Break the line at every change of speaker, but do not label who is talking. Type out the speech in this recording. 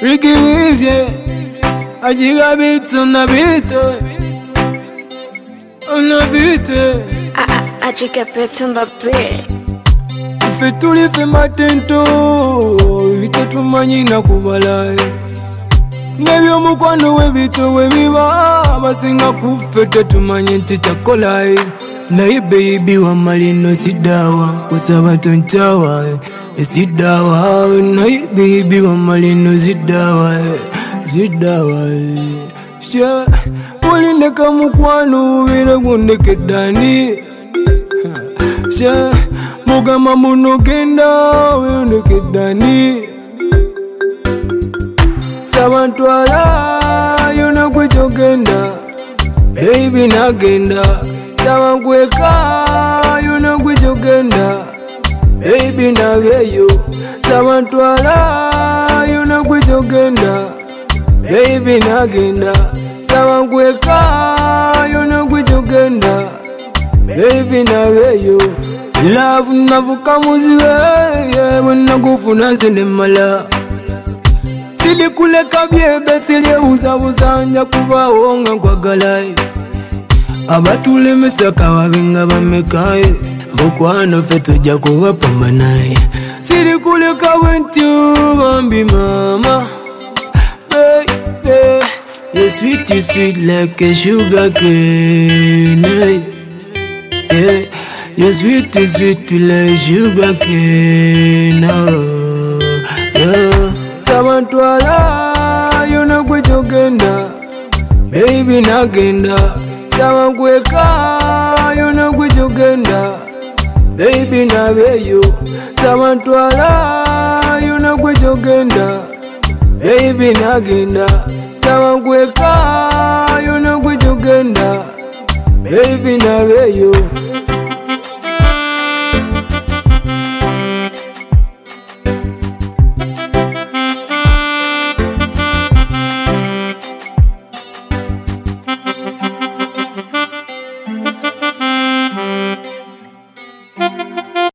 Ricky Weezy, ajiga beats on the beat, on the beat.
Ajiga beats on the beat.
Ife tulife matento, itatumanye na kubalaye. Nebyo mukwano webito webiba, basinga kufete tumanye nti chakolaye. Naye baby wa malino sidawa, kusaba tonchawa. Sidawa, naye baby wa malino sidawa. Sha, ulindeka mukwano ubira gundeke dani. Sha, mugama munogenda uyundeke dani. Sabantwala yona kwechogenda, baby nagenda. Sabankweka yona kwechogenda, baby nabeyo. Sabantwala yona kwechogenda, baby nagenda. Sabankweka yona kwechogenda, baby nabeyo. Love navuka muziwe, wena kufuna sinemala. Sili kuleka byebe sili uza kuba wonga kwa galai. Abatule mesaka wabenga bamekaye, mbukwano feto jakuba pambanaye. Sili kuleka wentu bambi mama. Baby, you're sweet like a sugar cane. Yeah, you're sweet like sugar cane. Oh, yeah. Sabantwala yona kwechogenda, baby nagenda. Sabankweka yona kwechogenda, baby nabeyo. Sabantwala yona kwechogenda, baby nagenda. Sabankweka yona kwechogenda, baby nabeyo.